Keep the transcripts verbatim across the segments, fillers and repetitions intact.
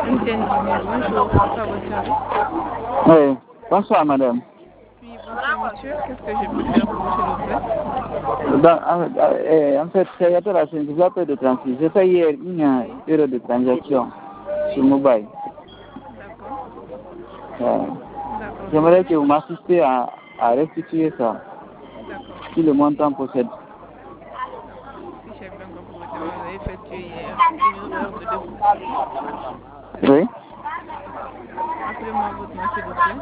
Monsieur Ndimi, bonjour, c'est à votre service. Oui, bonsoir madame. Oui, bonsoir monsieur, qu'est-ce que je peux faire pour vous s'il vous plaît? Ben, en, euh, en fait, c'est la chaîne, je vous appelle de transfert. J'ai fait hier une Oui. erreur de transaction Oui. sur mobile. D'accord. Euh, D'accord, J'aimerais monsieur. que vous m'assistiez à, à restituer ça, D'accord. si le montant possède. D'accord. Si j'ai bien compris votre demande, vous avez effectué hier une erreur de dépôt. Oui. D'accord. Rappelez-moi votre nom s'il vous plaît.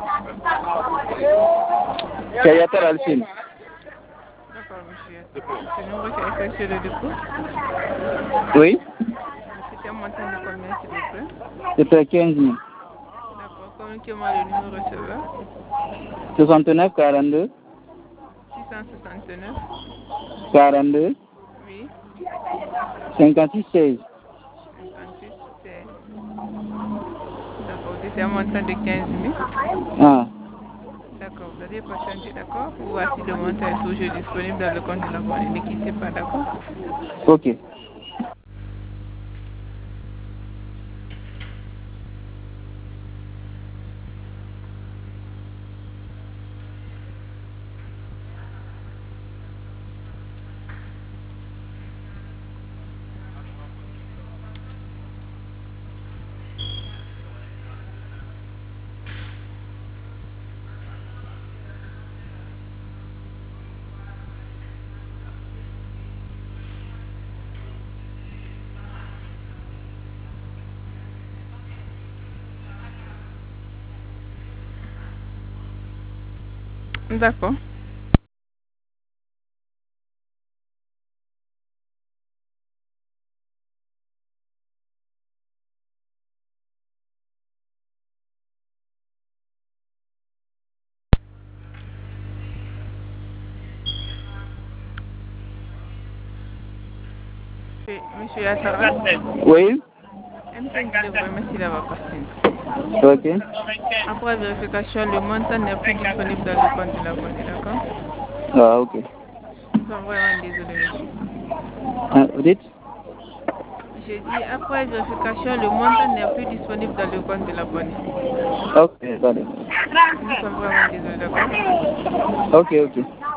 C'est Yatar Alcine. D'accord, monsieur. Ce numéro qui a effectué le dépôt. Oui. C'était un montant de combien s'il vous plaît? C'était quinze mille. D'accord. Communiquez-moi le numéro receveur. soixante-neuf quarante-deux. six cent soixante-neuf. quarante-deux. Oui. cinquante-six seize. cinquante-six seize. D'accord. C'était un montant de quinze mille. Ah. D'accord. Vous allez patienter, d'accord? Pour voir si le montant est toujours disponible dans le compte de l'abonné. Ne quittez pas, d'accord? Ok. D'accord. Oui, monsieur Yattara. Oui. M T N dit vous remercie d'avoir patienté. Ok. Après vérification, le montant n'est plus disponible dans le compte de l'abonné, d'accord? Ah, ok. Nous sommes vraiment désolés, monsieur. Ah, vous dites? J'ai dit, après vérification, le montant n'est plus disponible dans le compte de l'abonné. Ok, attendez. Nous sommes vraiment désolés, d'accord? Ok, ok.